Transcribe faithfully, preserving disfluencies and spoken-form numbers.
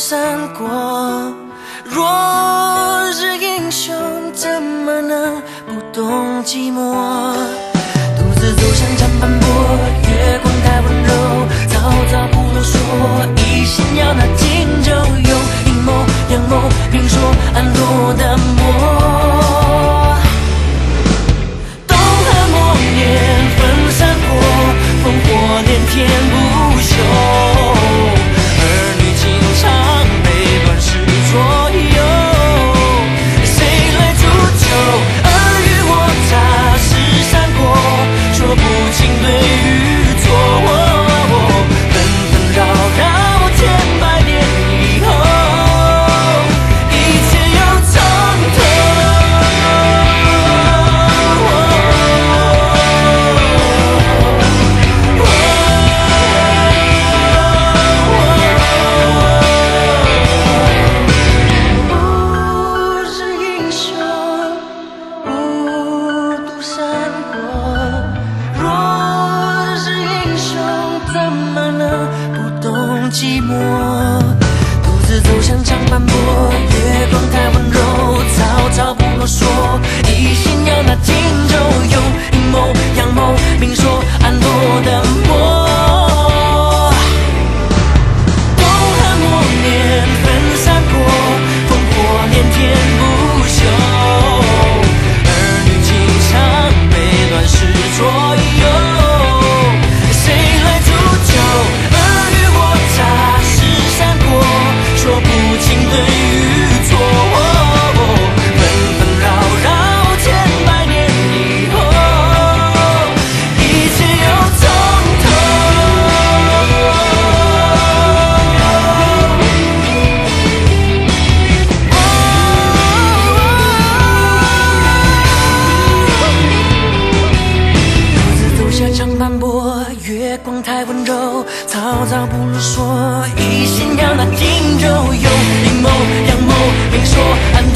闪过。若是英雄，怎么能不懂寂寞？独自走向长斑驳，月光太温柔，早早不啰嗦，一心要拿金州有阴谋阳谋，明说暗落的魔。冬寒默念分散过，烽火连天不休，儿女情长悲乱世左右，谁来煮酒？尔虞我诈是闪过，说不清对与错，纷纷扰扰千百年以后，一切又从头。寂寞，独自走向长斑驳，月光太温柔，早早不啰嗦，一心要拿金州有阴谋阳谋，明说暗落的魔。冬寒默念分散过，烽火连天不休，儿女情长悲乱世左右，谁来煮酒？说不清对与错，纷纷扰扰千百年以后，一切又从头。独自走下长斑驳，月光太温柔，早早不啰嗦，一心要拿金州有阴谋阳谋，明说暗